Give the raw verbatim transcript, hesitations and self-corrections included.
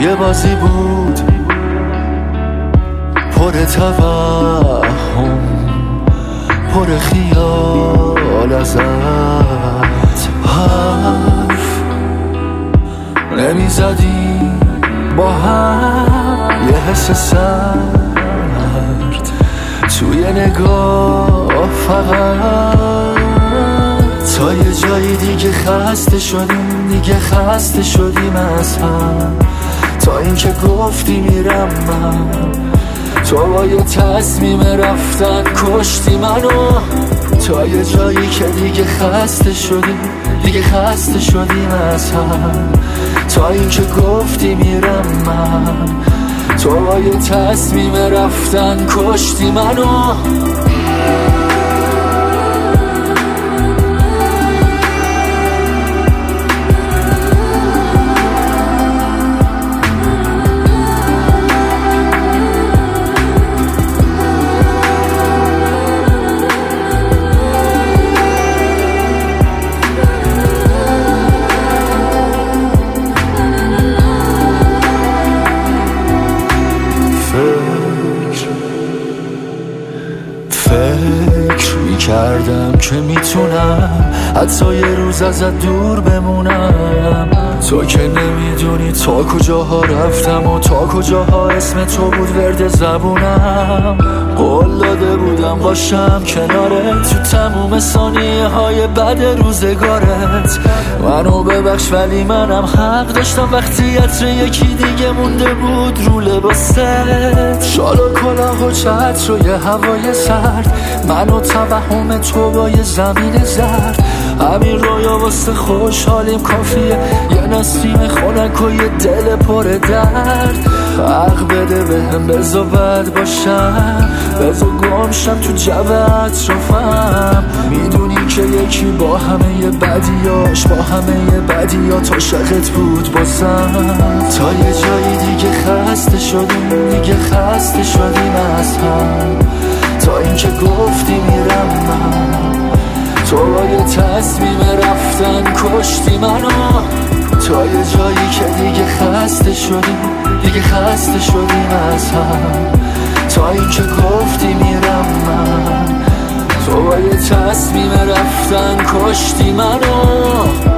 یه بازی بود پر توهم، پر خیال ازت، حرف نمیزدی با هم، یه حس سرد توی نگاه فقط. تا یه جایی دیگه خسته شدیم، دیگه خسته شدیم از هم، تا اینکه گفتی میرم من، تو با یه تصمیم رفتن کشتی منو. تا یه جایی که دیگه خسته شدیم، دیگه خسته شدیم از هم، تا اینکه گفتی میرم من، تو با یه تصمیم رفتن کشتی منو. فکر میکردم که میتونم حتی یه روز ازت دور بمونم، تو که نمیدونی تا کجاها رفتم و تا کجاها اسم تو بود ورد زبونم. قول داده بودم باشم کنارت تو تموم ثانیه های بد روزگارت. منو ببخش ولی منم حق داشتم وقتی عطر یکی دیگه مونده بود رو لباست. شال و کلاه و چتر و یه هوای سرد، من و توهم تو با یه زمین زرد، همین رویا واسه خوشحالیم کافیه، یه نسیم خنک و یه دل پر درد. حق بده بهم بزا بد باشم، بزا گم شم تو جو اطرافم، میدونی که یکی با همه ی بدیاش، با همه ی بدیات عاشقت بود بازم. تا یه جایی دیگه خسته شدیم، دیگه خسته شدیم از هم، تا اینکه گفتی میرم من، تو با یه تصمیم رفتن کشتی منو. تا یه جایی که دیگه خسته شدیم، دیگه خسته شدیم از هم، تا اینکه گفتی میرم من، تو با یه تصمیم رفتن کشتی منو.